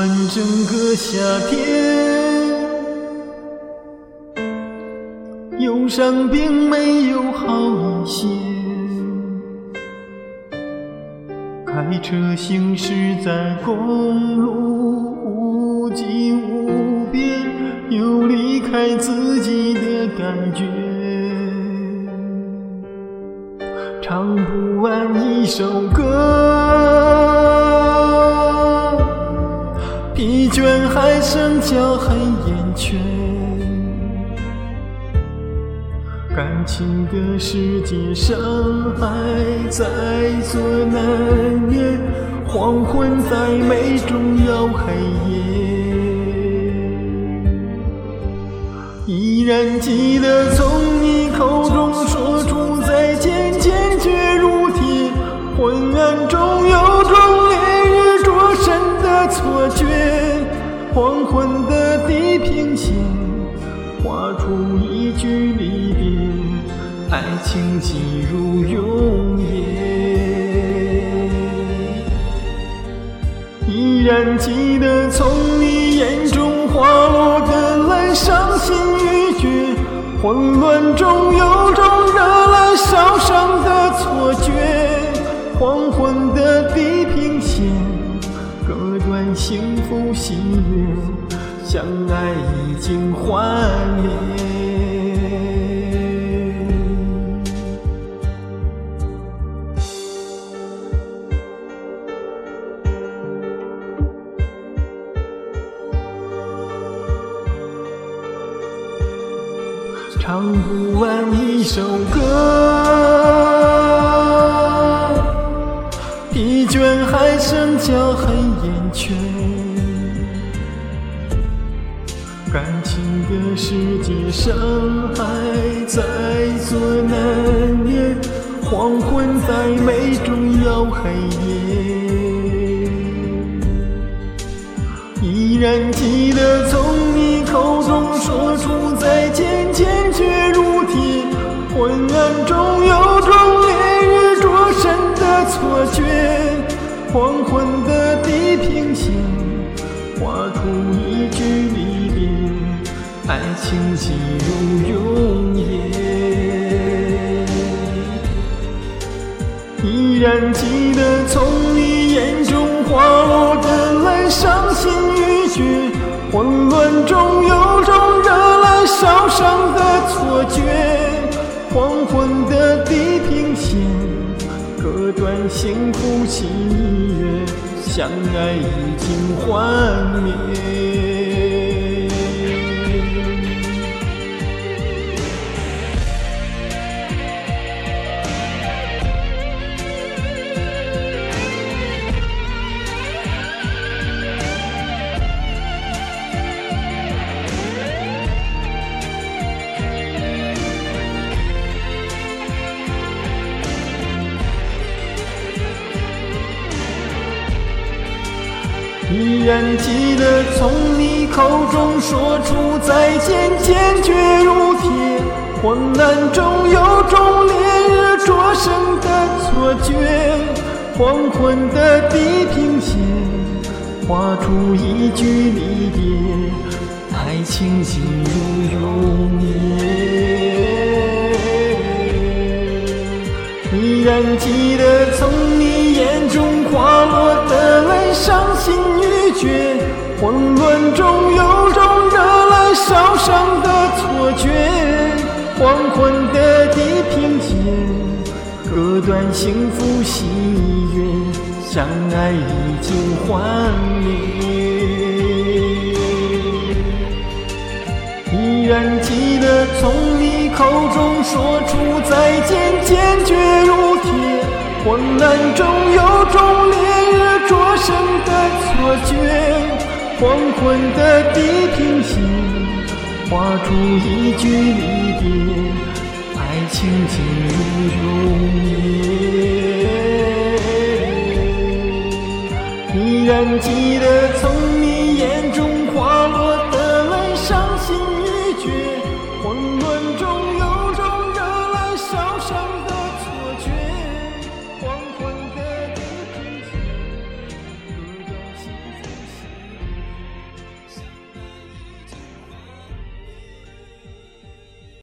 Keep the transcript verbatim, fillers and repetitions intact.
完整个夏天，忧伤并没有好一些。开车行驶在公路，无际无边，有离开自己的感觉。唱不完一首歌，疲倦还剩下黑眼圈。感情的世界伤害在所难免，黄昏再美终要黑夜。依然记得从你口中说出再见，坚决如铁。昏暗中有种烈日灼身的错觉，黄昏的地平线画出一句离别，爱情进入永夜。依然记得从你眼中滑落的泪，伤心欲绝，混乱中有种热泪烧伤的错觉。黄昏的地平线割断幸福喜悦，相爱已经幻灭。唱不完一首歌，疲倦还剩下黑眼圈。感情的世界伤害在所难免，黄昏再美终要黑夜。依然记得从你口中说出再见，坚决如铁。昏暗中有种烈日灼身的错觉，黄昏的地平线画出一句离别，爱情进入永夜。依然记得从你眼中滑落的泪，伤心欲绝，混乱中有种热泪烧伤的错觉。黄昏的地平线割断幸福喜悦，相爱已经幻灭。依然记得从你口中说出再见，坚决如铁。昏暗中有种烈日灼身的错觉，黄昏的地平线画出一句离别，爱情进入永夜。依然记得从你眼中滑落的泪，伤心欲绝，混乱中有种热泪烧伤的错觉。黄昏的地平线割断幸福喜悦，相爱已经幻灭。依然记得从你口中说出再见，坚决如铁。昏暗中有种烈日灼身的错觉，黄昏的地平线画出一句离别，爱情进入永夜。依然记得从你眼中滑落